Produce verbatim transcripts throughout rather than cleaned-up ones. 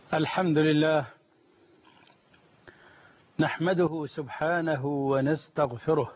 الحمد لله نحمده سبحانه ونستغفره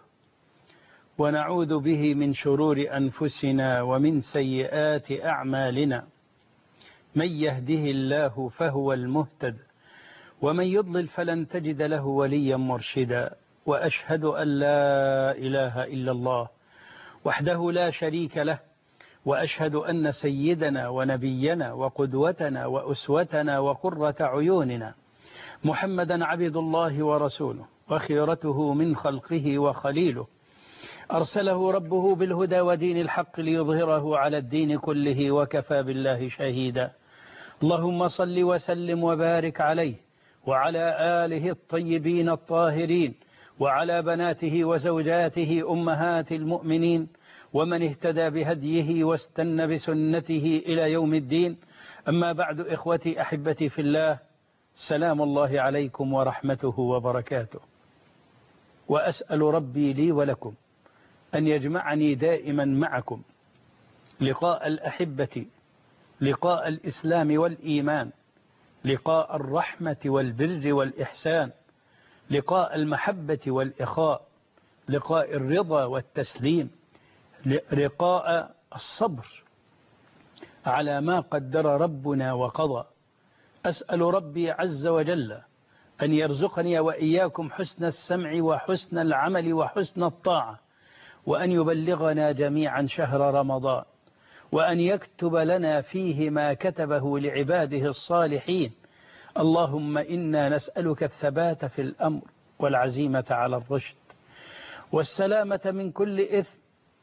ونعوذ به من شرور أنفسنا ومن سيئات أعمالنا. من يهده الله فهو المهتد ومن يضلل فلن تجد له وليا مرشدا. وأشهد أن لا إله إلا الله وحده لا شريك له، وأشهد أن سيدنا ونبينا وقدوتنا وأسوتنا وقرة عيوننا محمدا عبد الله ورسوله وخيرته من خلقه وخليله، أرسله ربه بالهدى ودين الحق ليظهره على الدين كله وكفى بالله شهيدا. اللهم صل وسلم وبارك عليه وعلى آله الطيبين الطاهرين وعلى بناته وزوجاته أمهات المؤمنين ومن اهتدى بهديه واستنى بسنته إلى يوم الدين. أما بعد، إخوتي أحبتي في الله، سلام الله عليكم ورحمته وبركاته. وأسأل ربي لي ولكم أن يجمعني دائما معكم لقاء الأحبة، لقاء الإسلام والإيمان، لقاء الرحمة والبر والإحسان، لقاء المحبة والإخاء، لقاء الرضا والتسليم، لقاء الصبر على ما قدر ربنا وقضى. أسأل ربي عز وجل أن يرزقني وإياكم حسن السمع وحسن العمل وحسن الطاعة، وأن يبلغنا جميعا شهر رمضان، وأن يكتب لنا فيه ما كتبه لعباده الصالحين. اللهم إنا نسألك الثبات في الأمر والعزيمة على الرشد والسلامة من كل إثم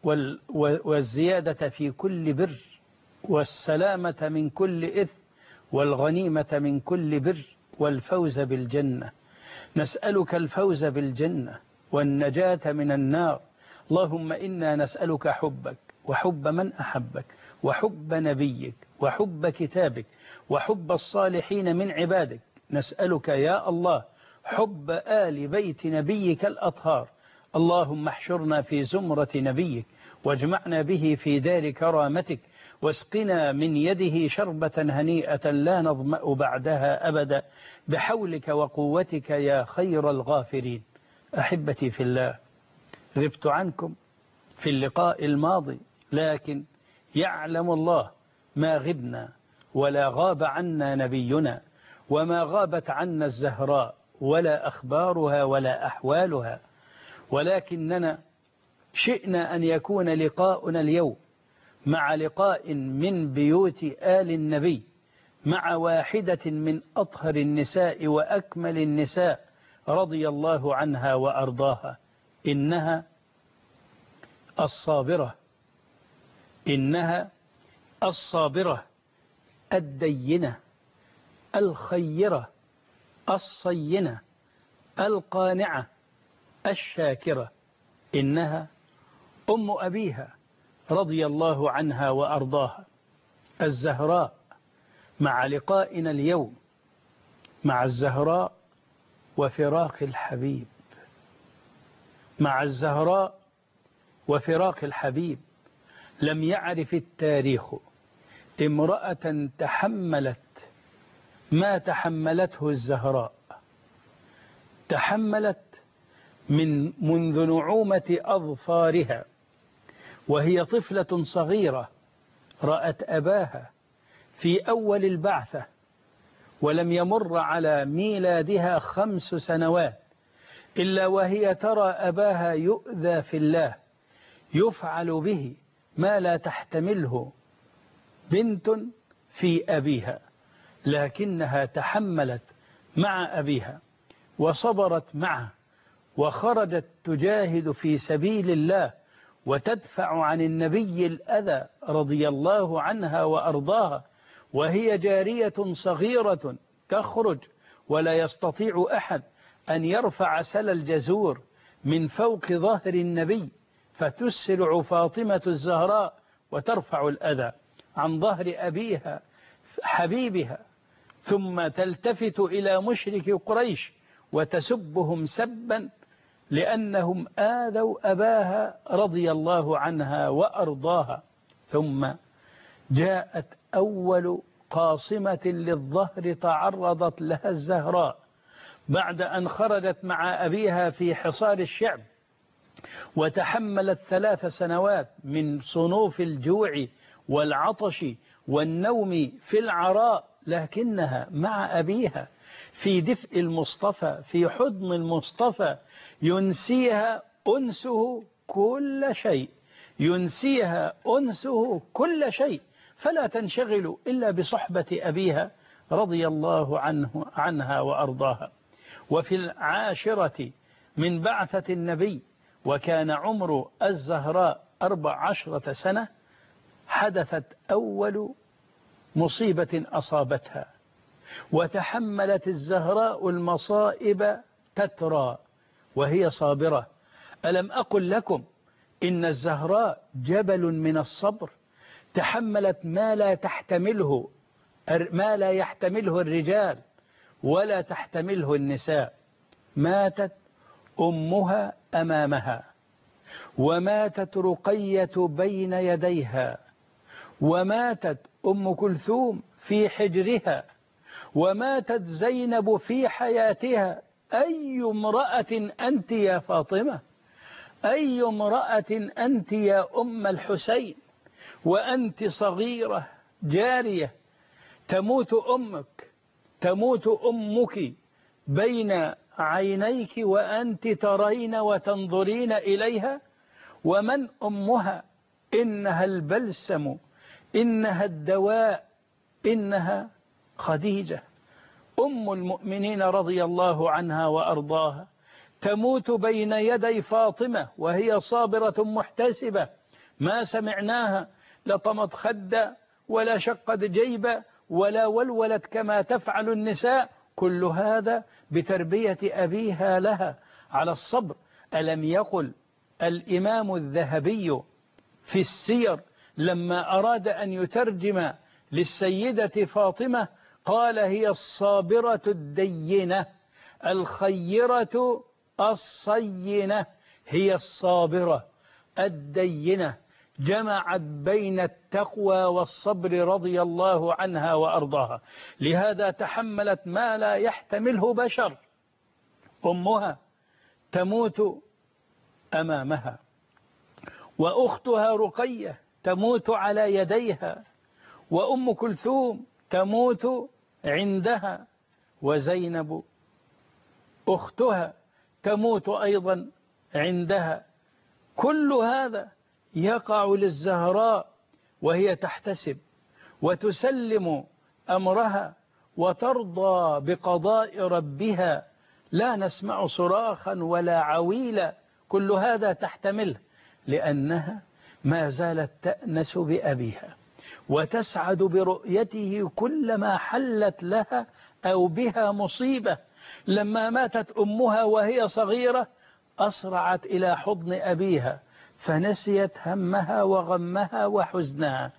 والزيادة في كل بر، والسلامة من كل إثم والغنيمة من كل بر، والفوز بالجنة. نسألك الفوز بالجنة والنجاة من النار. اللهم إنا نسألك حبك وحب من أحبك وحب نبيك وحب كتابك وحب الصالحين من عبادك. نسألك يا الله حب آل بيت نبيك الأطهار. اللهم احشرنا في زمرة نبيك واجمعنا به في دار كرامتك، واسقنا من يده شربة هنيئة لا نظمأ بعدها أبدا، بحولك وقوتك يا خير الغافرين. أحبتي في الله، غبت عنكم في اللقاء الماضي، لكن يعلم الله ما غبنا ولا غاب عنا نبينا، وما غابت عنا الزهراء ولا أخبارها ولا أحوالها، ولكننا شئنا أن يكون لقاؤنا اليوم مع لقاء من بيوت آل النبي، مع واحدة من أطهر النساء وأكمل النساء رضي الله عنها وأرضاها. إنها الصابرة، إنها الصابرة الدينة الخيرة الصينة القانعة الشاكرة. إنها أم أبيها رضي الله عنها وأرضاها الزهراء. مع لقائنا اليوم مع الزهراء وفراق الحبيب، مع الزهراء وفراق الحبيب. لم يعرف التاريخ امرأة تحملت ما تحملته الزهراء، تحملت من منذ نعومة أظفارها وهي طفلة صغيرة، رأت أباها في أول البعثة ولم يمر على ميلادها خمس سنوات إلا وهي ترى أباها يؤذى في الله، يفعل به ما لا تحتمله بنت في أبيها، لكنها تحملت مع أبيها وصبرت معه، وخرجت تجاهد في سبيل الله وتدفع عن النبي الأذى رضي الله عنها وأرضاها، وهي جارية صغيرة تخرج ولا يستطيع أحد أن يرفع سل الجزور من فوق ظهر النبي، فتسرع فاطمة الزهراء وترفع الأذى عن ظهر أبيها حبيبها، ثم تلتفت إلى مشرك قريش وتسبهم سبا لأنهم آذوا أباها رضي الله عنها وأرضاها. ثم جاءت أول قاصمة للظهر تعرضت لها الزهراء بعد أن خرجت مع أبيها في حصار الشعب، وتحملت ثلاث سنوات من صنوف الجوع والعطش والنوم في العراء، لكنها مع أبيها في دفء المصطفى، في حضن المصطفى، ينسيها أنسه كل شيء، ينسيها أنسه كل شيء، فلا تنشغل إلا بصحبة أبيها رضي الله عنه عنها وأرضاها. وفي العاشرة من بعثة النبي وكان عمر الزهراء أربع عشرة سنة حدثت أول مصيبة أصابتها، وتحملت الزهراء المصائب تترى وهي صابرة. ألم أقل لكم إن الزهراء جبل من الصبر، تحملت ما لا تحتمله ما لا يحتمله الرجال ولا تحتمله النساء. ماتت أمها أمامها، وماتت رقية بين يديها، وماتت أم كلثوم في حجرها، وماتت زينب في حياتها. أي امرأة أنت يا فاطمة، أي امرأة أنت يا أم الحسين، وأنت صغيرة جارية تموت أمك، تموت أمك بين عينيك وأنت ترين وتنظرين إليها. ومن أمها؟ إنها البلسم، إنها الدواء، إنها خديجة أم المؤمنين رضي الله عنها وأرضاها، تموت بين يدي فاطمة وهي صابرة محتسبة، ما سمعناها لطمت خدا ولا شقت جيبا ولا ولولت كما تفعل النساء، كل هذا بتربية أبيها لها على الصبر. ألم يقل الإمام الذهبي في السير لما أراد أن يترجم للسيدة فاطمة قال: هي الصابرة الدينة الخيرة الصينة، هي الصابرة الدينة، جمعت بين التقوى والصبر رضي الله عنها وأرضاها. لهذا تحملت ما لا يحتمله بشر. أمها تموت أمامها، وأختها رقية تموت على يديها، وأم كلثوم تموت عندها، وزينب أختها تموت أيضا عندها. كل هذا يقع للزهراء وهي تحتسب وتسلم أمرها وترضى بقضاء ربها، لا نسمع صراخا ولا عويلا، كل هذا تحتمله لأنها ما زالت تأنس بأبيها وتسعد برؤيته كلما حلت لها أو بها مصيبة. لما ماتت أمها وهي صغيرة أسرعت إلى حضن أبيها فنسيت همها وغمها وحزنها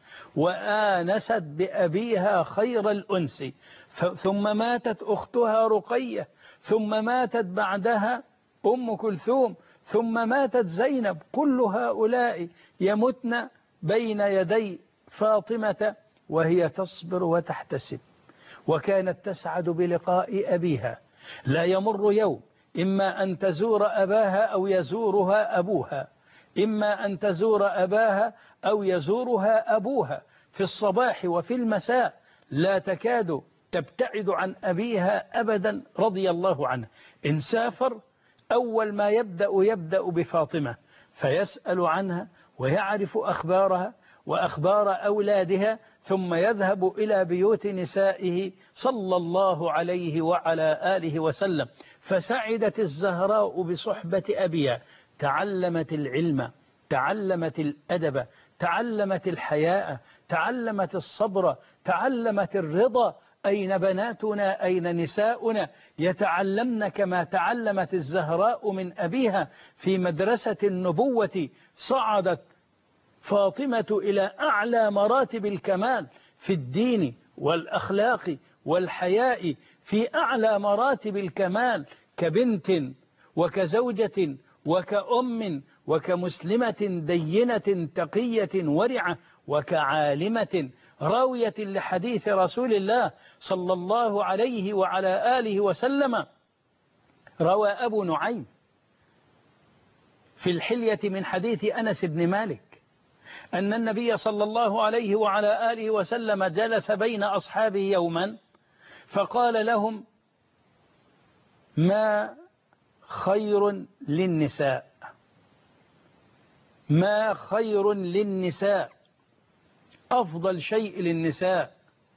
وآنست بأبيها خير الأنس. ثم ماتت أختها رقية، ثم ماتت بعدها أم كلثوم، ثم ماتت زينب. كل هؤلاء يمتن بين يدي فاطمة وهي تصبر وتحتسب، وكانت تسعد بلقاء أبيها. لا يمر يوم إما أن تزور أباها أو يزورها أبوها، إما أن تزور أباها أو يزورها أبوها في الصباح وفي المساء، لا تكاد تبتعد عن أبيها أبدا رضي الله عنه. إن سافر أول ما يبدأ يبدأ بفاطمة فيسأل عنها ويعرف أخبارها وأخبار أولادها، ثم يذهب إلى بيوت نسائه صلى الله عليه وعلى آله وسلم. فسعدت الزهراء بصحبة أبيها، تعلمت العلم، تعلمت الأدب، تعلمت الحياء، تعلمت الصبر، تعلمت الرضا. أين بناتنا؟ أين نساؤنا يتعلمن كما تعلمت الزهراء من أبيها؟ في مدرسة النبوة صعدت فاطمة إلى أعلى مراتب الكمال في الدين والأخلاق والحياء، في أعلى مراتب الكمال كبنت وكزوجة وكأم وكمسلمة دينة تقية ورعة وكعالمة راوية لحديث رسول الله صلى الله عليه وعلى آله وسلم. روى أبو نعيم في الحلية من حديث أنس بن مالك أن النبي صلى الله عليه وعلى آله وسلم جلس بين أصحابه يوما فقال لهم: ما خير للنساء ما خير للنساء أفضل شيء للنساء.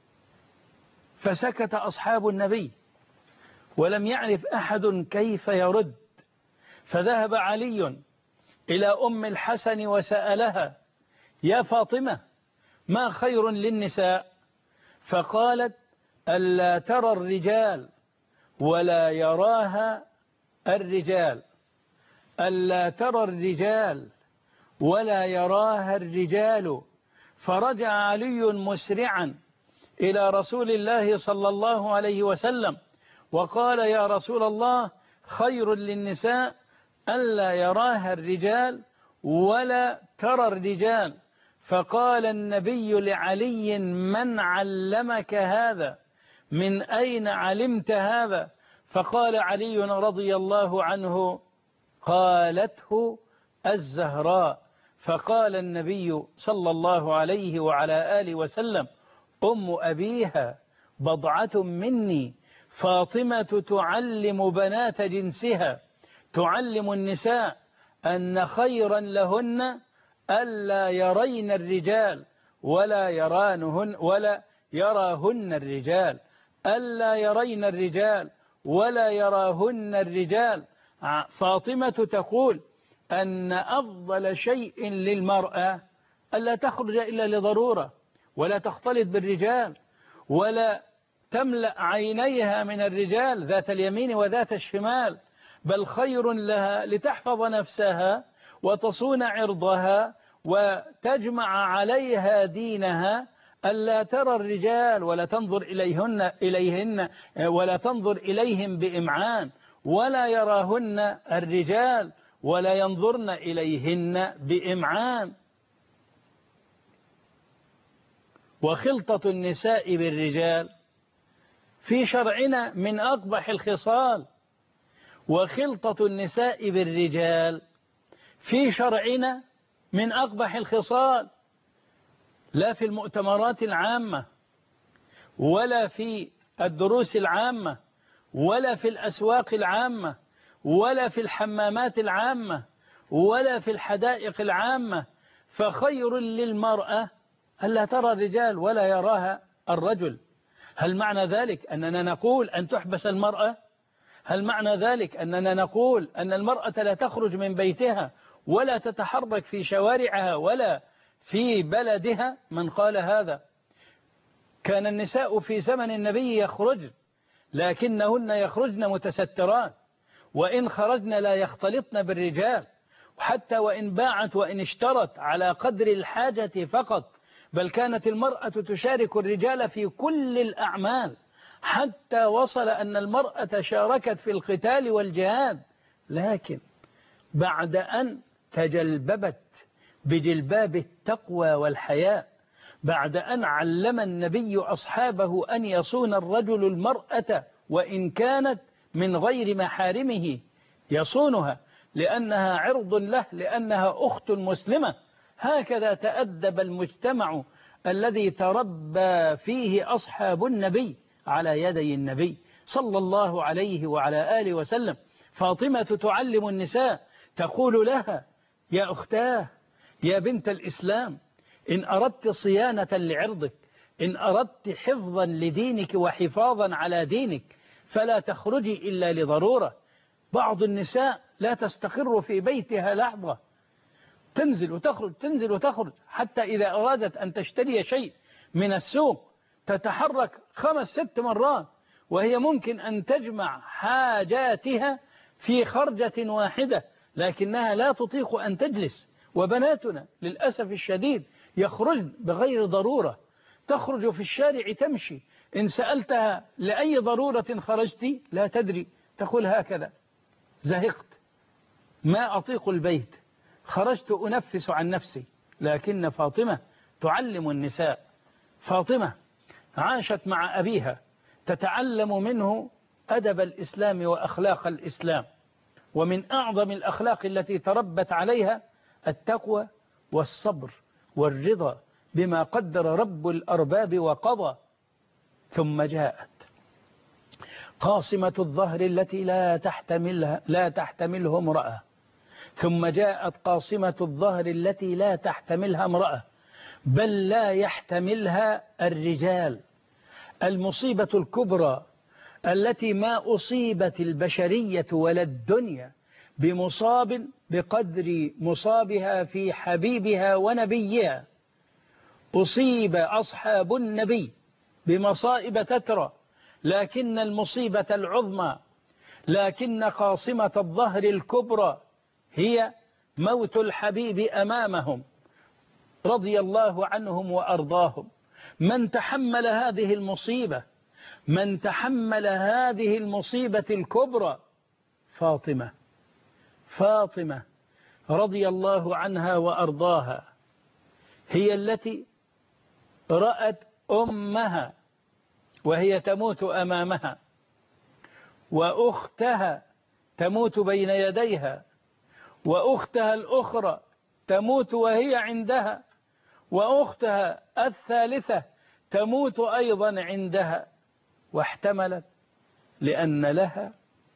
فسكت أصحاب النبي ولم يعرف أحد كيف يرد، فذهب علي إلى أم الحسن وسألها: يا فاطمة، ما خير للنساء؟ فقالت: ألا ترى الرجال ولا يراها الرجال ألا ترى الرجال ولا يراها الرجال. فرجع علي مسرعا إلى رسول الله صلى الله عليه وسلم وقال: يا رسول الله، خير للنساء ألا يراها الرجال ولا ترى الرجال. فقال النبي لعلي: من علمك هذا؟ من أين علمت هذا؟ فقال علي رضي الله عنه: قالته الزهراء. فقال النبي صلى الله عليه وعلى آله وسلم: أم أبيها بضعة مني، فاطمة تعلم بنات جنسها، تعلم النساء أن خيرا لهن ألا يرين الرجال ولا يرانهن ولا يراهن الرجال ألا يرين الرجال ولا يراهن الرجال. فاطمة تقول أن أفضل شيء للمرأة ألا تخرج إلا لضرورة، ولا تختلط بالرجال، ولا تملأ عينيها من الرجال ذات اليمين وذات الشمال، بل خير لها لتحفظ نفسها وتصون عرضها وتجمع عليها دينها ألا ترى الرجال ولا تنظر إليهن إليهن ولا تنظر إليهم بإمعان، ولا يراهن الرجال ولا ينظرن إليهن بإمعان. وخلطة النساء بالرجال في شرعنا من أقبح الخصال، وخلطة النساء بالرجال في شرعنا من أقبح الخصال، لا في المؤتمرات العامة ولا في الدروس العامة ولا في الأسواق العامة ولا في الحمامات العامة ولا في الحدائق العامة. فخير للمرأة ألا ترى الرجال ولا يراها الرجل. هل معنى ذلك أننا نقول أن تحبس المرأة؟ هل معنى ذلك أننا نقول أن المرأة لا تخرج من بيتها ولا تتحرك في شوارعها ولا في بلدها؟ من قال هذا؟ كان النساء في زمن النبي يخرجن، لكنهن يخرجن متسترات، وإن خرجن لا يختلطن بالرجال، وحتى وإن باعت وإن اشترت على قدر الحاجة فقط، بل كانت المرأة تشارك الرجال في كل الأعمال، حتى وصل أن المرأة شاركت في القتال والجهاد. لكن بعد أن تجلببت بجلباب التقوى والحياء، بعد أن علم النبي أصحابه أن يصون الرجل المرأة وإن كانت من غير محارمه، يصونها لأنها عرض له، لأنها أخت مسلمة. هكذا تأدب المجتمع الذي تربى فيه أصحاب النبي على يدي النبي صلى الله عليه وعلى آله وسلم. فاطمة تعلم النساء، تقول لها: يا أختاه، يا بنت الإسلام، إن أردت صيانة لعرضك، إن أردت حفظا لدينك وحفاظا على دينك، فلا تخرجي إلا لضرورة. بعض النساء لا تستقر في بيتها لحظة، تنزل وتخرج تنزل وتخرج، حتى إذا أرادت أن تشتري شيء من السوق تتحرك خمس ست مرات، وهي ممكن أن تجمع حاجاتها في خرجة واحدة، لكنها لا تطيق أن تجلس. وبناتنا للأسف الشديد يخرجن بغير ضرورة، تخرج في الشارع تمشي، إن سألتها لأي ضرورة خرجت لا تدري، تقول هكذا: زهقت، ما أطيق البيت، خرجت أنفس عن نفسي، لكن فاطمة تعلم النساء. فاطمة عاشت مع أبيها تتعلم منه أدب الإسلام وأخلاق الإسلام، ومن أعظم الأخلاق التي تربت عليها التقوى والصبر والرضا بما قدر رب الأرباب وقضى. ثم جاءت قاصمة الظهر التي لا تحتملها لا تحتمله امرأة، ثم جاءت قاصمة الظهر التي لا تحتملها امرأة، بل لا يحتملها الرجال. المصيبة الكبرى التي ما أصيبت البشرية ولا الدنيا بمصاب بقدر مصابها في حبيبها ونبيها. أصيب أصحاب النبي بمصائب تترى، لكن المصيبة العظمى، لكن قاصمة الظهر الكبرى هي موت الحبيب أمامهم رضي الله عنهم وأرضاهم. من تحمل هذه المصيبة، من تحمل هذه المصيبة الكبرى؟ فاطمة. فاطمة رضي الله عنها وأرضاها هي التي رأت أمها وهي تموت أمامها، وأختها تموت بين يديها، وأختها الأخرى تموت وهي عندها، وأختها الثالثة تموت أيضا عندها، واحتملت لأن لها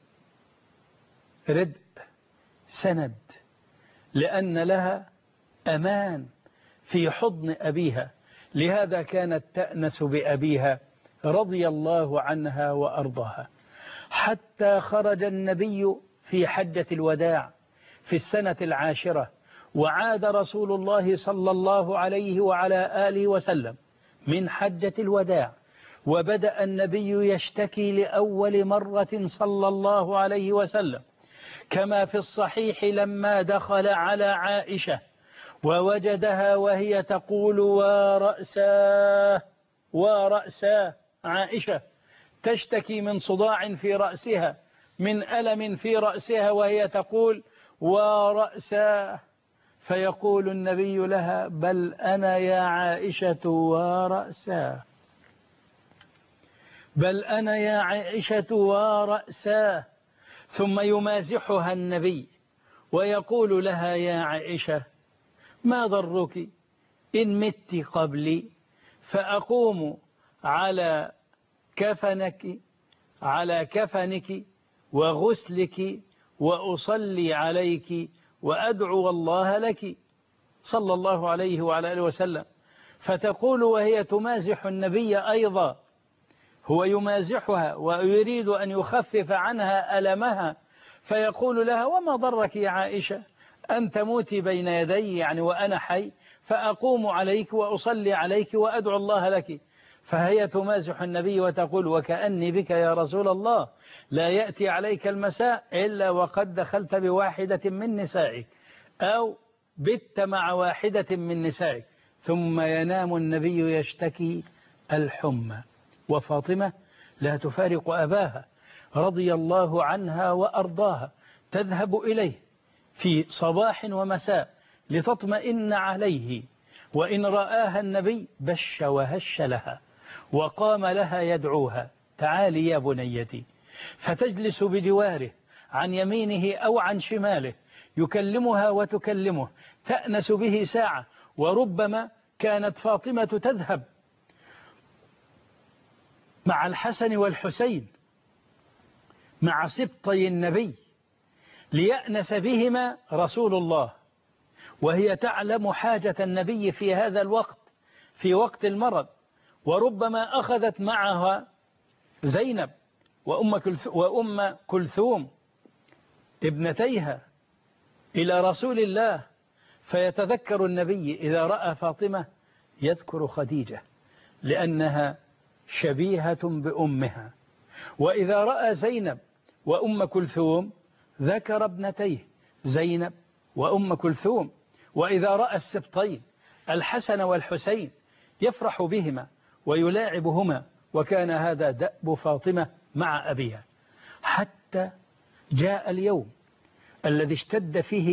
ردء سند، لأن لها أمان في حضن أبيها. لهذا كانت تأنس بأبيها رضي الله عنها وأرضاها، حتى خرج النبي في حجة الوداع في السنة العاشرة، وعاد رسول الله صلى الله عليه وعلى آله وسلم من حجة الوداع، وبدأ النبي يشتكي لأول مرة صلى الله عليه وسلم، كما في الصحيح لما دخل على عائشة ووجدها وهي تقول ورأساه ورأساه، عائشة تشتكي من صداع في رأسها، من ألم في رأسها، وهي تقول ورأساه، فيقول النبي لها بل أنا يا عائشة ورأساه، بل أنا يا عائشة ورأساه. ثم يمازحها النبي ويقول لها يا عائشة ما ضرك إن مت قبلي فأقوم على كفنك على كفنك وغسلك وأصلي عليك وأدعو الله لك صلى الله عليه وعلى آله وسلم. فتقول وهي تمازح النبي أيضا، هو يمازحها ويريد أن يخفف عنها ألمها، فيقول لها وما ضرك يا عائشة أن تموتي بين يدي يعني وأنا حي، فأقوم عليك وأصلي عليك وأدعو الله لك. فهي تمازح النبي وتقول وكأني بك يا رسول الله لا يأتي عليك المساء إلا وقد دخلت بواحدة من نسائك أو بت مع واحدة من نسائك. ثم ينام النبي يشتكي الحمى، وفاطمة لا تفارق أباها رضي الله عنها وأرضاها، تذهب إليه في صباح ومساء لتطمئن عليه، وإن رآها النبي بش وهش لها وقام لها يدعوها تعالي يا بنيتي، فتجلس بجواره عن يمينه أو عن شماله، يكلمها وتكلمه، تأنس به ساعة. وربما كانت فاطمة تذهب مع الحسن والحسين مع سبطي النبي ليأنس بهما رسول الله، وهي تعلم حاجة النبي في هذا الوقت في وقت المرض. وربما أخذت معها زينب وأم كلثوم ابنتيها إلى رسول الله، فيتذكر النبي إذا رأى فاطمة يذكر خديجة لأنها شبيهة بأمها، وإذا رأى زينب وأم كلثوم ذكر ابنتيه زينب وأم كلثوم، وإذا رأى السبطين الحسن والحسين يفرح بهما ويلاعبهما. وكان هذا دأب فاطمة مع أبيها، حتى جاء اليوم الذي اشتد فيه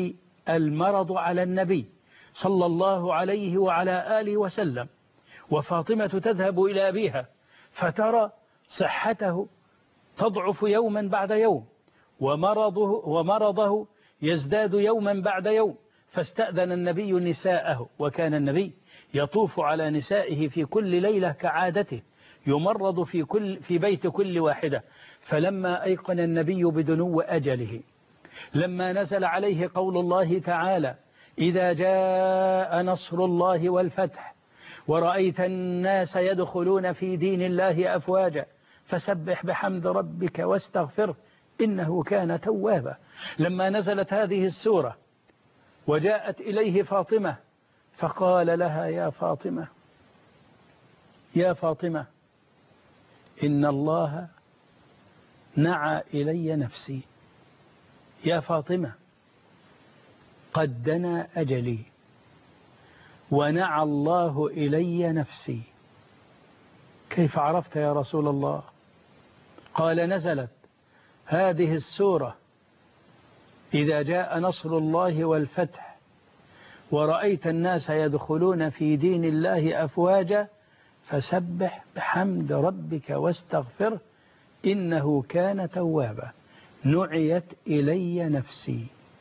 المرض على النبي صلى الله عليه وعلى آله وسلم، وفاطمة تذهب إلى أبيها فترى صحته تضعف يوما بعد يوم، ومرضه, ومرضه يزداد يوما بعد يوم، فاستأذن النبي نساءه، وكان النبي يطوف على نسائه في كل ليلة كعادته، يمرض في, كل في بيت كل واحدة. فلما أيقن النبي بدنو أجله، لما نزل عليه قول الله تعالى: إذا جاء نصر الله والفتح ورأيت الناس يدخلون في دين الله أفواجا فسبح بحمد ربك واستغفره إنه كان توابا. لما نزلت هذه السورة وجاءت إليه فاطمة فقال لها: يا فاطمة يا فاطمة إن الله نعى إلي نفسي، يا فاطمة قد دنا أجلي ونعى الله إلي نفسي. كيف عرفت يا رسول الله؟ قال: نزلت هذه السورة: إذا جاء نصر الله والفتح ورأيت الناس يدخلون في دين الله أفواجا فسبح بحمد ربك واستغفره إنه كان توابا، نعيت إلي نفسي.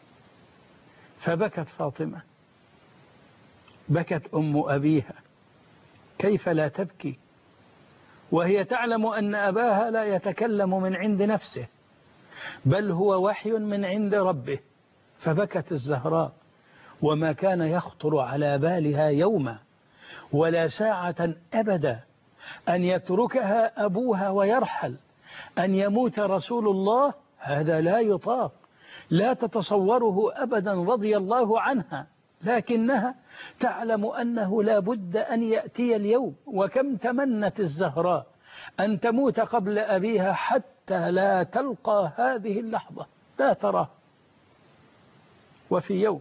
فبكت فاطمة، بكت أم أبيها، كيف لا تبكي وهي تعلم أن أباها لا يتكلم من عند نفسه بل هو وحي من عند ربه. فبكت الزهراء، وما كان يخطر على بالها يوما ولا ساعة أبدا أن يتركها أبوها ويرحل، أن يموت رسول الله، هذا لا يطاق، لا تتصوره أبدا رضي الله عنها، لكنها تعلم أنه لا بد أن يأتي اليوم. وكم تمنت الزهراء أن تموت قبل أبيها حتى لا تلقى هذه اللحظة، لا تراه. وفي يوم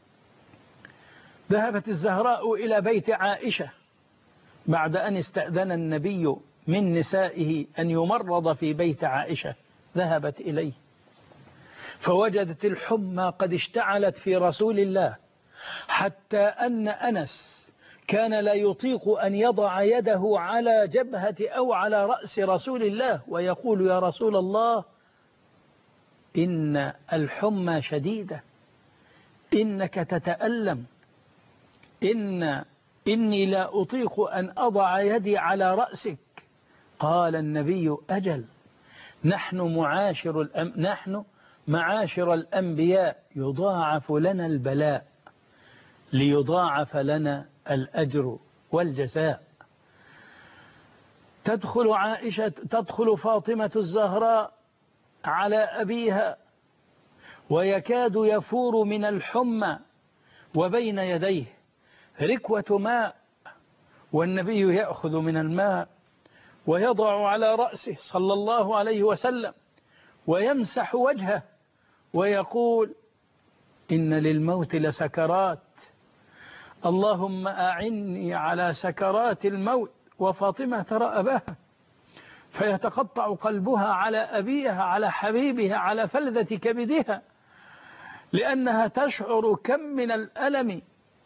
ذهبت الزهراء إلى بيت عائشة بعد أن استأذن النبي من نسائه أن يمرض في بيت عائشة، ذهبت إليه فوجدت الحمى قد اشتعلت في رسول الله، حتى أن أنس كان لا يطيق أن يضع يده على جبهة أو على رأس رسول الله ويقول: يا رسول الله إن الحمى شديدة، إنك تتألم، إن إني لا أطيق أن أضع يدي على رأسك. قال النبي: أجل، نحن معاشر الأم نحن معاشر الأنبياء يضاعف لنا البلاء ليضاعف لنا الأجر والجزاء. تدخل عائشة تدخل فاطمة الزهراء على أبيها ويكاد يفور من الحمى، وبين يديه ركوة ماء، والنبي يأخذ من الماء ويضع على رأسه صلى الله عليه وسلم ويمسح وجهه ويقول: إن للموت لسكرات، اللهم أعني على سكرات الموت. وفاطمة ترى أباها فيتقطع قلبها على أبيها، على حبيبها، على فلذة كبدها، لأنها تشعر كم من الألم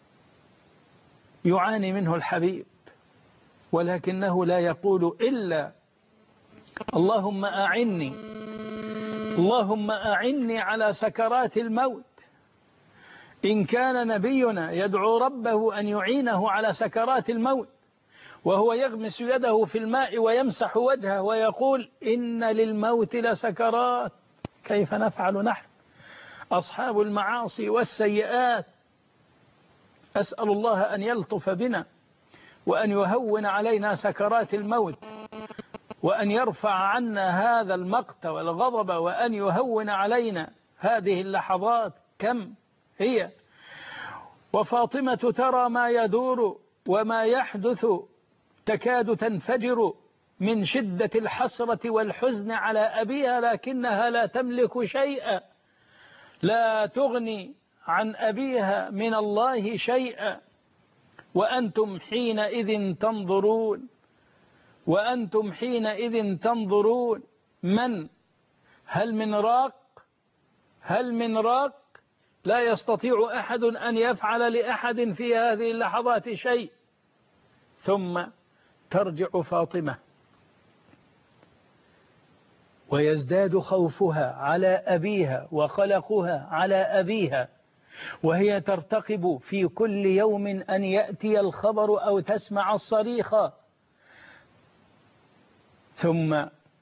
يعاني منه الحبيب، ولكنه لا يقول إلا: اللهم أعني اللهم أعني على سكرات الموت. إن كان نبينا يدعو ربه أن يعينه على سكرات الموت وهو يغمس يده في الماء ويمسح وجهه ويقول: إن للموت لسكرات، كيف نفعل نحن أصحاب المعاصي والسيئات؟ أسأل الله أن يلطف بنا وأن يهون علينا سكرات الموت، وأن يرفع عنا هذا المقت والغضب، وأن يهون علينا هذه اللحظات. كم هي وفاطمة ترى ما يدور وما يحدث، تكاد تنفجر من شدة الحسرة والحزن على أبيها، لكنها لا تملك شيئا، لا تغني عن أبيها من الله شيئا. وأنتم حينئذ تنظرون وأنتم حينئذ تنظرون من هل من راق هل من راق لا يستطيع أحد أن يفعل لأحد في هذه اللحظات شيء. ثم ترجع فاطمة ويزداد خوفها على أبيها وخلقها على أبيها، وهي ترتقب في كل يوم أن يأتي الخبر أو تسمع الصريخ. ثم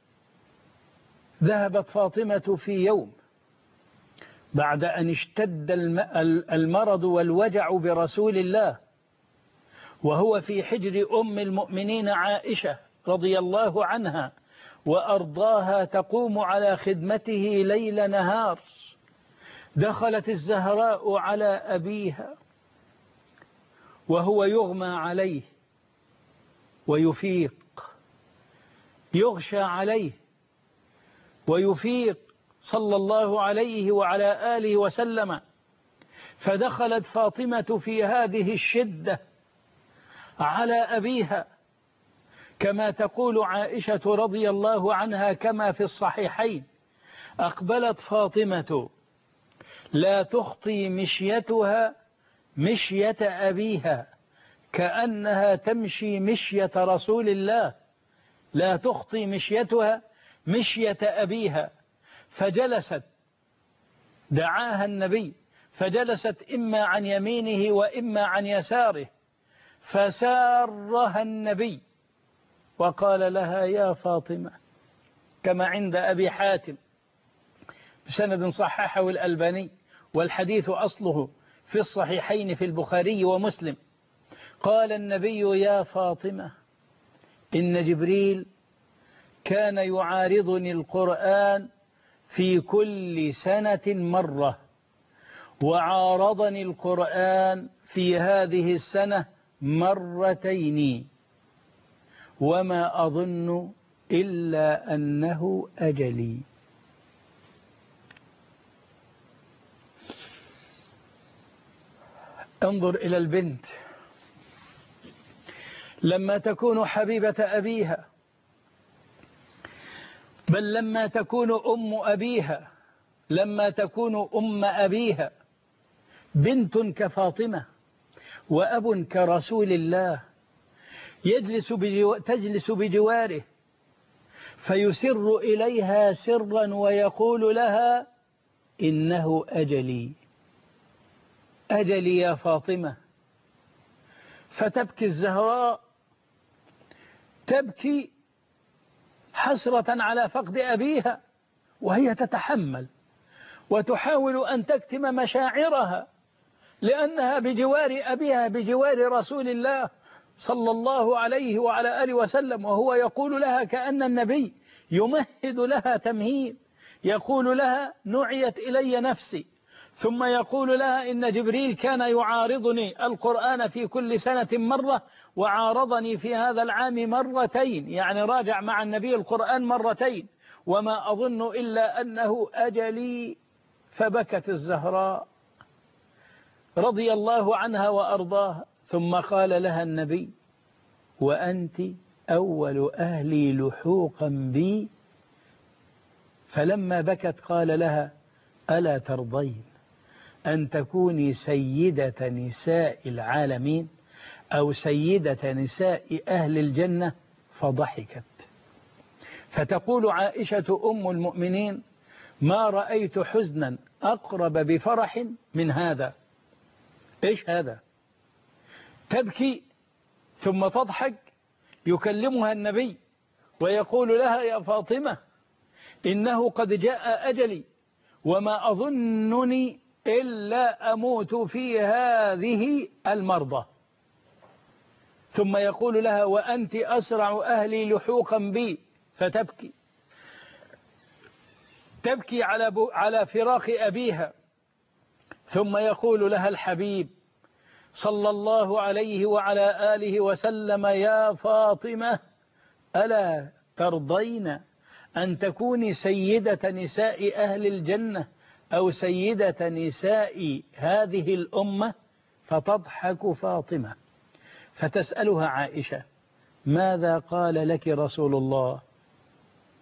ذهبت فاطمة في يوم بعد أن اشتد المرض والوجع برسول الله وهو في حجر أم المؤمنين عائشة رضي الله عنها وأرضاها تقوم على خدمته ليل نهار. دخلت الزهراء على أبيها وهو يغمى عليه ويفيق، يغشى عليه ويفيق صلى الله عليه وعلى آله وسلم. فدخلت فاطمة في هذه الشدة على أبيها كما تقول عائشة رضي الله عنها كما في الصحيحين: أقبلت فاطمة لا تخطي مشيتها مشية أبيها كأنها تمشي مشية رسول الله، لا تخطي مشيتها مشية أبيها. فجلست، دعاها النبي فجلست إما عن يمينه وإما عن يساره، فسارها النبي وقال لها: يا فاطمة، كما عند أبي حاتم بسند صححه الألباني، والحديث أصله في الصحيحين في البخاري ومسلم. قال النبي: يا فاطمة، إن جبريل كان يعارضني القرآن في كل سنة مرة، وعارضني القرآن في هذه السنة مرتين، وما أظن إلا أنه أجلي. انظر إلى البنت لما تكون حبيبة أبيها، بل لما تكون أم أبيها، لما تكون أم أبيها بنت كفاطمة وأب كرسول الله، يجلس بجو... تجلس بجواره فيسر إليها سرا ويقول لها: إنه أجلي، أجلي يا فاطمة. فتبكي الزهراء، تبكي حسرة على فقد أبيها، وهي تتحمل وتحاول أن تكتم مشاعرها، لأنها بجوار أبيها، بجوار رسول الله صلى الله عليه وعلى آله وسلم، وهو يقول لها كأن النبي يمهد لها تمهيد، يقول لها: نعيت إلي نفسي. ثم يقول لها: إن جبريل كان يعارضني القرآن في كل سنة مرة، وعارضني في هذا العام مرتين، يعني راجع مع النبي القرآن مرتين، وما أظن إلا أنه أجلي. فبكت الزهراء رضي الله عنها وأرضاها. ثم قال لها النبي: وأنت أول أهلي لحوقا بي. فلما بكت قال لها: ألا ترضين أن تكوني سيدة نساء العالمين أو سيدة نساء أهل الجنة؟ فضحكت. فتقول عائشة أم المؤمنين: ما رأيت حزنا أقرب بفرح من هذا. إيش هذا؟ تبكي ثم تضحك. يكلمها النبي ويقول لها: يا فاطمة، إنه قد جاء أجلي، وما أظنني إلا أموت في هذه المرضى. ثم يقول لها: وأنت أسرع أهلي لحوقا بي. فتبكي، تبكي على على فراق أبيها. ثم يقول لها الحبيب صلى الله عليه وعلى آله وسلم: يا فاطمة، ألا ترضين أن تكوني سيدة نساء أهل الجنة أو سيدة نساء هذه الأمة؟ فتضحك فاطمة، فتسألها عائشة: ماذا قال لك رسول الله؟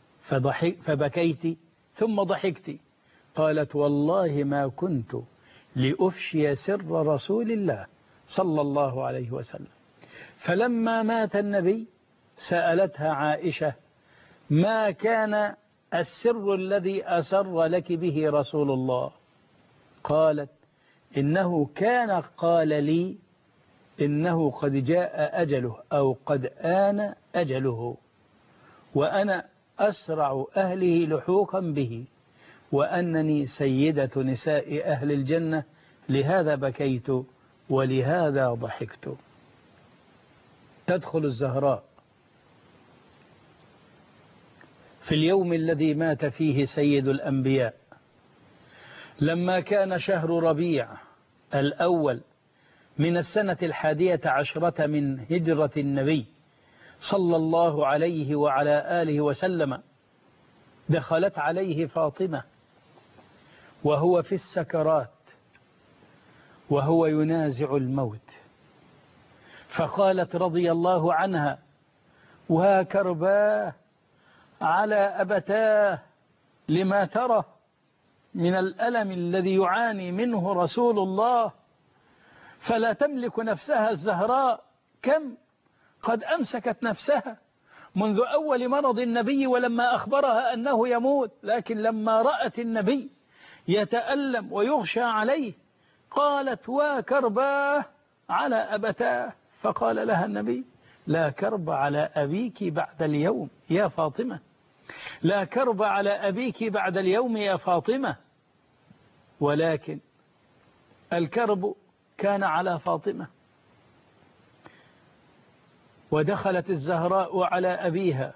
فضحك فبكيت ثم ضحكت. قالت: والله ما كنت لأفشي سر رسول الله صلى الله عليه وسلم. فلما مات النبي سألتها عائشة: ما كان السر الذي أسر لك به رسول الله؟ قالت: إنه كان قال لي إنه قد جاء أجله أو قد آن أجله، وأنا أسرع أهله لحوقا به، وأنني سيدة نساء أهل الجنة، لهذا بكيت ولهذا ضحكت. تدخل الزهراء في اليوم الذي مات فيه سيد الأنبياء، لما كان شهر ربيع الأول من السنة الحادية عشرة من هجرة النبي صلى الله عليه وعلى آله وسلم. دخلت عليه فاطمة وهو في السكرات وهو ينازع الموت، فقالت رضي الله عنها: وها كرباه على أبتاه لما ترى من الألم الذي يعاني منه رسول الله. فلا تملك نفسها الزهراء، كم قد أمسكت نفسها منذ أول مرض النبي ولما أخبرها أنه يموت، لكن لما رأت النبي يتألم ويغشى عليه قالت: وكرباه على أبتاه. فقال لها النبي: لا كرب على أبيك بعد اليوم يا فاطمة، لا كرب على أبيك بعد اليوم يا فاطمة. ولكن الكرب كان على فاطمة. ودخلت الزهراء على أبيها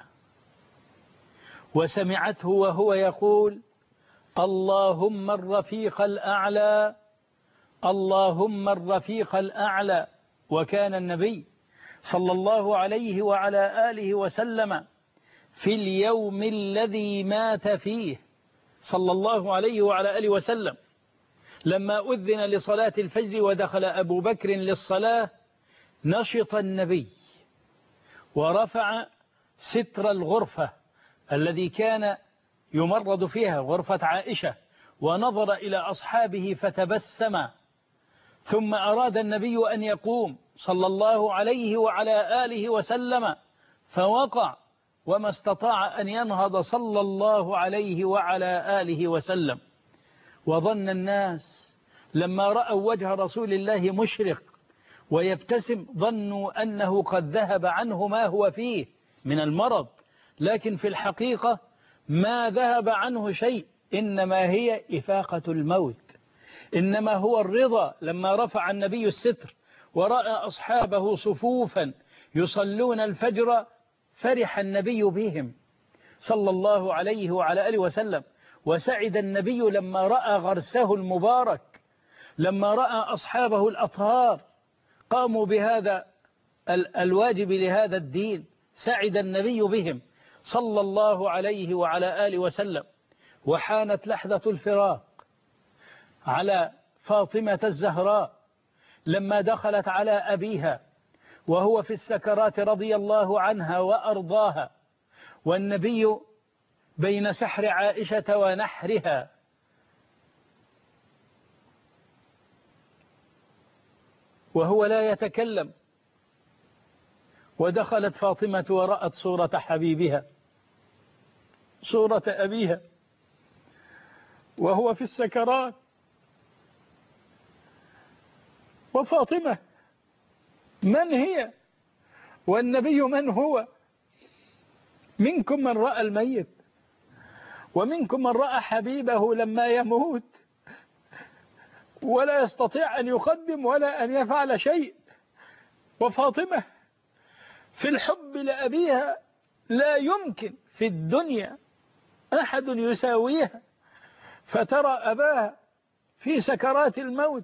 وسمعته وهو يقول: اللهم الرفيق الأعلى، اللهم الرفيق الأعلى. وكان النبي صلى الله عليه وعلى آله وسلم في اليوم الذي مات فيه صلى الله عليه وعلى آله وسلم لما أذن لصلاة الفجر ودخل أبو بكر للصلاة، نشط النبي ورفع ستر الغرفة الذي كان يمرض فيها، غرفة عائشة، ونظر إلى أصحابه فتبسم. ثم أراد النبي أن يقوم صلى الله عليه وعلى آله وسلم فوقع، وما استطاع أن ينهض صلى الله عليه وعلى آله وسلم. وظن الناس لما رأوا وجه رسول الله مشرق ويبتسم ظنوا أنه قد ذهب عنه ما هو فيه من المرض، لكن في الحقيقة ما ذهب عنه شيء، إنما هي إفاقة الموت، إنما هو الرضا. لما رفع النبي الستر ورأى أصحابه صفوفا يصلون الفجر فرح النبي بهم صلى الله عليه وعلى آله وسلم. وسعد النبي لما رأى غرسه المبارك، لما رأى أصحابه الأطهار قاموا بهذا الواجب لهذا الدين، سعد النبي بهم صلى الله عليه وعلى آله وسلم. وحانت لحظة الفراق على فاطمة الزهراء لما دخلت على أبيها وهو في السكرات رضي الله عنها وأرضاها، والنبي بين سحر عائشة ونحرها. وهو لا يتكلم، ودخلت فاطمة ورأت صورة حبيبها، صورة أبيها وهو في السكرات. وفاطمة من هي والنبي من هو؟ منكم من رأى الميت ومنكم من رأى حبيبه لما يموت ولا يستطيع أن يقدم ولا أن يفعل شيء. وفاطمة في الحب لأبيها لا يمكن في الدنيا أحد يساويها، فترى أباها في سكرات الموت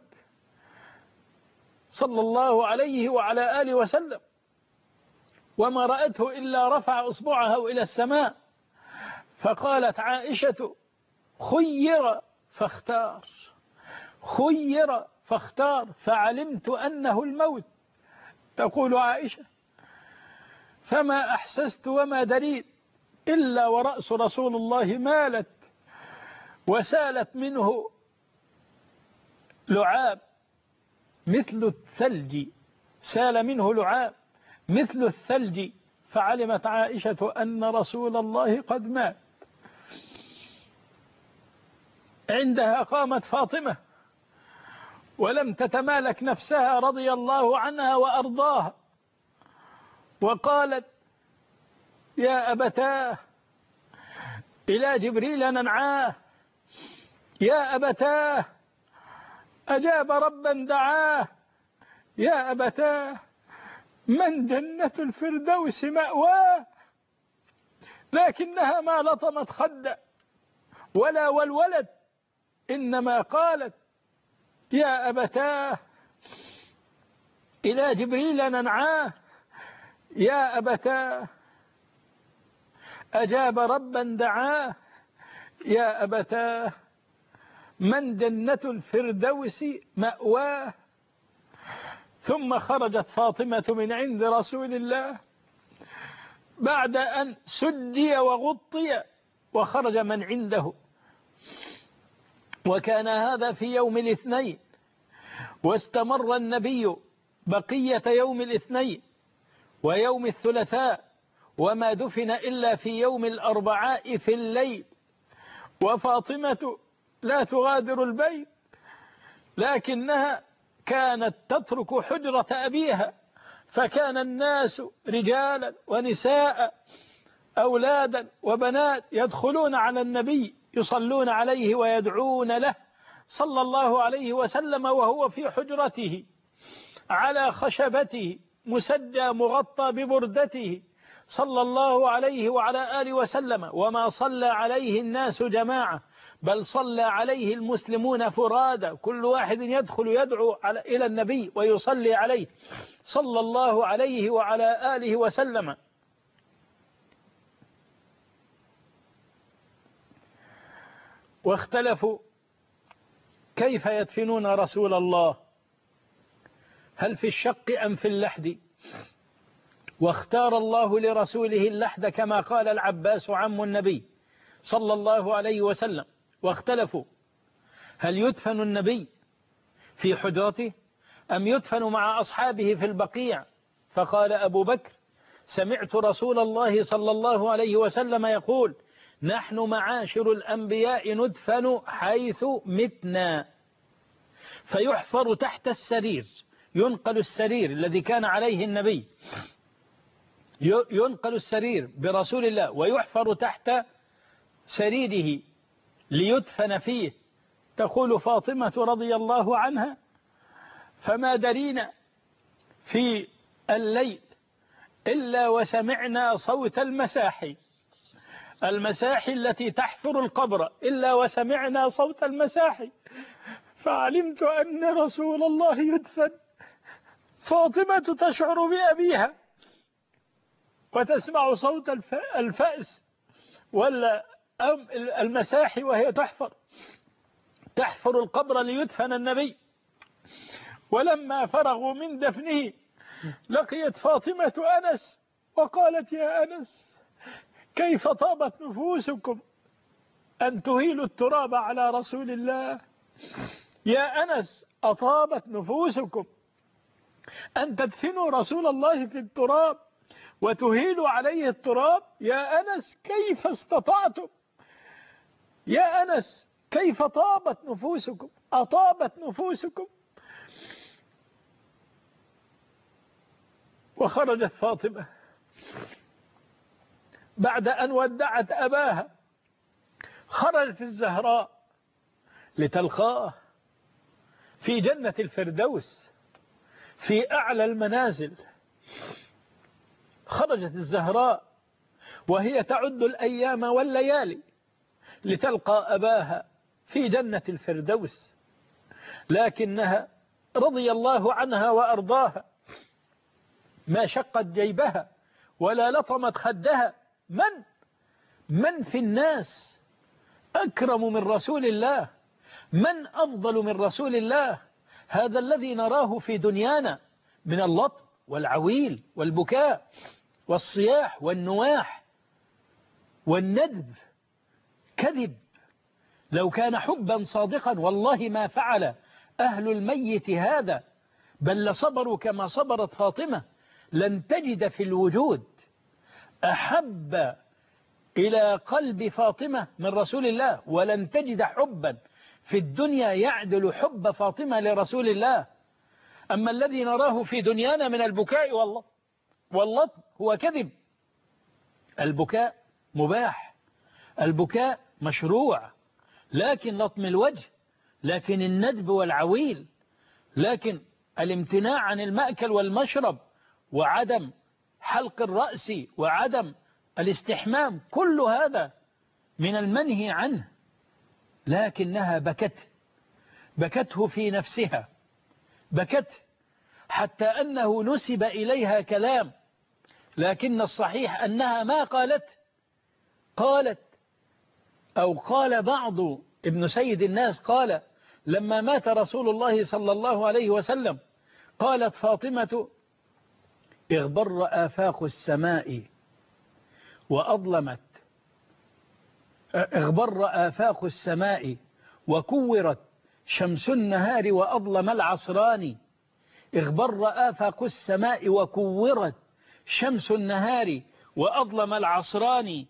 صلى الله عليه وعلى آله وسلم، وما رأته إلا رفع أصبعها إلى السماء. فقالت عائشة: خير فاختار، خير فاختار، فعلمت أنه الموت. تقول عائشة: فما أحسست وما دريت إلا ورأس رسول الله مالت وسالت منه لعاب مثل الثلج، سال منه لعاب مثل الثلج، فعلمت عائشة أن رسول الله قد مات. عندها قامت فاطمة ولم تتمالك نفسها رضي الله عنها وأرضاها، وقالت: يا أبتاه إلى جبريل ننعاه، يا أبتاه أجاب ربا دعاه، يا أبتاه من جنة الفردوس مأواه. لكنها ما لطمت خدا ولا والولد، إنما قالت: يا أبتاه إلى جبريل ننعاه، يا أبتاه أجاب ربا دعاه، يا أبتاه من جنة الفردوس مأواه. ثم خرجت فاطمة من عند رسول الله بعد أن سدي وغطي، وخرج من عنده، وكان هذا في يوم الاثنين، واستمر النبي بقية يوم الاثنين ويوم الثلاثاء، وما دفن إلا في يوم الأربعاء في الليل، وفاطمة لا تغادر البيت، لكنها كانت تترك حجرة أبيها، فكان الناس رجالا ونساء أولادا وبنات يدخلون على النبي يصلون عليه ويدعون له صلى الله عليه وسلم، وهو في حجرته على خشبته مسجى مغطى ببردته صلى الله عليه وعلى آله وسلم. وما صلى عليه الناس جماعة، بل صلى عليه المسلمون فرادى، كل واحد يدخل يدعو إلى النبي ويصلي عليه صلى الله عليه وعلى آله وسلم. واختلفوا كيف يدفنون رسول الله، هل في الشق أم في اللحد؟ واختار الله لرسوله اللحد كما قال العباس عم النبي صلى الله عليه وسلم. واختلفوا هل يدفن النبي في حجرته أم يدفن مع أصحابه في البقيع؟ فقال أبو بكر: سمعت رسول الله صلى الله عليه وسلم يقول: نحن معاشر الأنبياء ندفن حيث متنا، فيحفر تحت السرير، ينقل السرير الذي كان عليه النبي، ينقل السرير برسول الله ويحفر تحت سريره ليدفن فيه. تقول فاطمة رضي الله عنها: فما درينا في الليل إلا وسمعنا صوت المساحي، المساحي التي تحفر القبر، إلا وسمعنا صوت المساحي، فعلمت أن رسول الله يدفن. فاطمة تشعر بأبيها وتسمع صوت الفأس ولا المساحي وهي تحفر تحفر القبر ليدفن النبي. ولما فرغوا من دفنه لقيت فاطمة أنس وقالت: يا أنس كيف طابت نفوسكم أن تهيلوا التراب على رسول الله؟ يا أنس أطابت نفوسكم أن تدفنوا رسول الله في التراب وتهيلوا عليه التراب؟ يا أنس كيف استطعتم؟ يا أنس كيف طابت نفوسكم؟ أطابت نفوسكم؟ وخرجت فاطمة بعد أن ودعت أباها، خرجت الزهراء لتلقاه في جنة الفردوس في أعلى المنازل. خرجت الزهراء وهي تعد الأيام والليالي لتلقى أباها في جنة الفردوس، لكنها رضي الله عنها وأرضاها ما شقت جيبها ولا لطمت خدها. من من في الناس أكرم من رسول الله؟ من أفضل من رسول الله؟ هذا الذي نراه في دنيانا من اللطم والعويل والبكاء والصياح والنواح والندب كذب. لو كان حبا صادقا والله ما فعل أهل الميت هذا، بل لصبروا كما صبرت فاطمة. لن تجد في الوجود أحب إلى قلب فاطمة من رسول الله، ولن تجد حبا في الدنيا يعدل حب فاطمة لرسول الله. أما الذي نراه في دنيانا من البكاء والله والله هو كذب. البكاء مباح، البكاء مشروع، لكن لطم الوجه، لكن الندب والعويل، لكن الامتناع عن المأكل والمشرب، وعدم حلق الرأس، وعدم الاستحمام، كل هذا من المنهي عنه. لكنها بكت، بكته في نفسها، بكت حتى أنه نسب إليها كلام، لكن الصحيح أنها ما قالت. قالت أو قال بعض ابن سيد الناس قال لما مات رسول الله صلى الله عليه وسلم، قالت فاطمة: اغبر آفاق السماء وأظلمت اغبر آفاق السماء وكورت شمس النهار وأظلم العصران. اغبر آفاق السماء وكورت شمس النهار وأظلم العصران.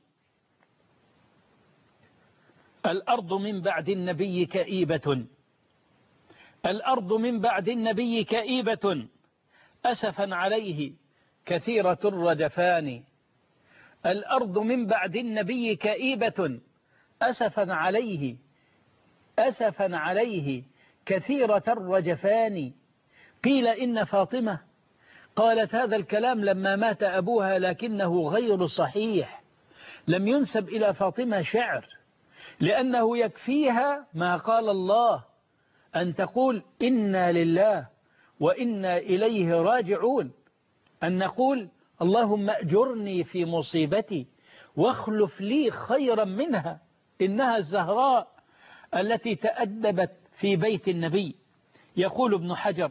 الأرض من بعد النبي كئيبة الأرض من بعد النبي كئيبة أسفا عليه كثيرة الرجفان. الأرض من بعد النبي كئيبة أسفا عليه أسفا عليه كثيرة الرجفان. قيل إن فاطمة قالت هذا الكلام لما مات أبوها، لكنه غير صحيح، لم ينسب إلى فاطمة شعر، لأنه يكفيها ما قال الله أن تقول إنا لله وإنا إليه راجعون، أن نقول اللهم أجرني في مصيبتي واخلف لي خيرا منها. إنها الزهراء التي تأدبت في بيت النبي. يقول ابن حجر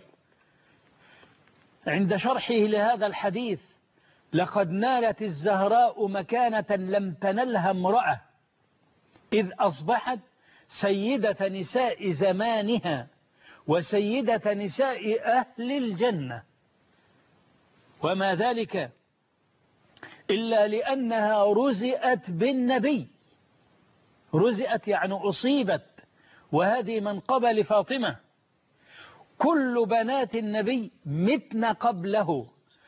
عند شرحه لهذا الحديث: لقد نالت الزهراء مكانة لم تنلها امرأة، إذ أصبحت سيدة نساء زمانها وسيدة نساء أهل الجنة، وما ذلك إلا لأنها رزئت بالنبي. رزئت يعني أصيبت، وهذه منقبة لفاطمة. كل بنات النبي متن قبله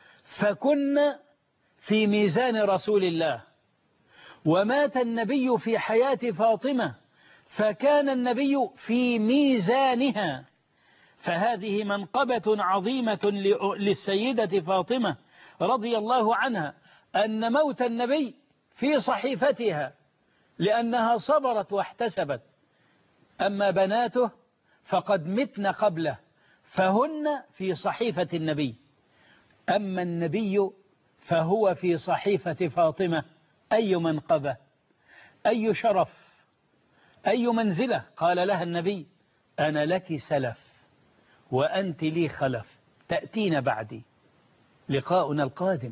فكن في ميزان رسول الله، ومات النبي في حياة فاطمة فكان النبي في ميزانها. فهذه منقبة عظيمة للسيدة فاطمة رضي الله عنها، أن موت النبي في صحيفتها لأنها صبرت واحتسبت. أما بناته فقد متن قبله فهن في صحيفة النبي، أما النبي فهو في صحيفة فاطمة. أي منقبة، أي شرف، أي منزلة. قال لها النبي: أنا لك سلف وأنت لي خلف، تأتين بعدي. لقاؤنا القادم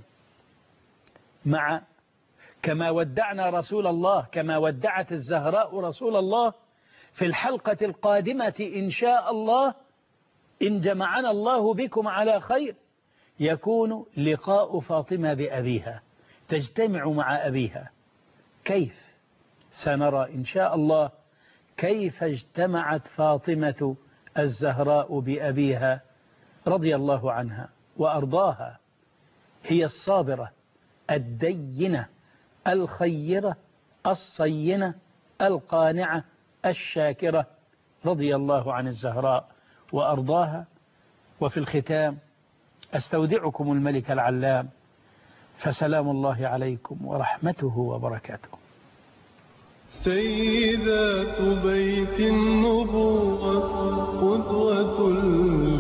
مع كما ودعنا رسول الله، كما ودعت الزهراء رسول الله، في الحلقة القادمة إن شاء الله، إن جمعنا الله بكم على خير، يكون لقاء فاطمة بأبيها، تجتمع مع أبيها. كيف؟ سنرى إن شاء الله كيف اجتمعت فاطمة الزهراء بأبيها رضي الله عنها وأرضاها. هي الصابرة الدينة الخيرة الصينة القانعة الشاكرة، رضي الله عن الزهراء وأرضاها. وفي الختام أستودعكم الملك العلام، فسلام الله عليكم ورحمته وبركاته. سيدات بيت النبوة قدوة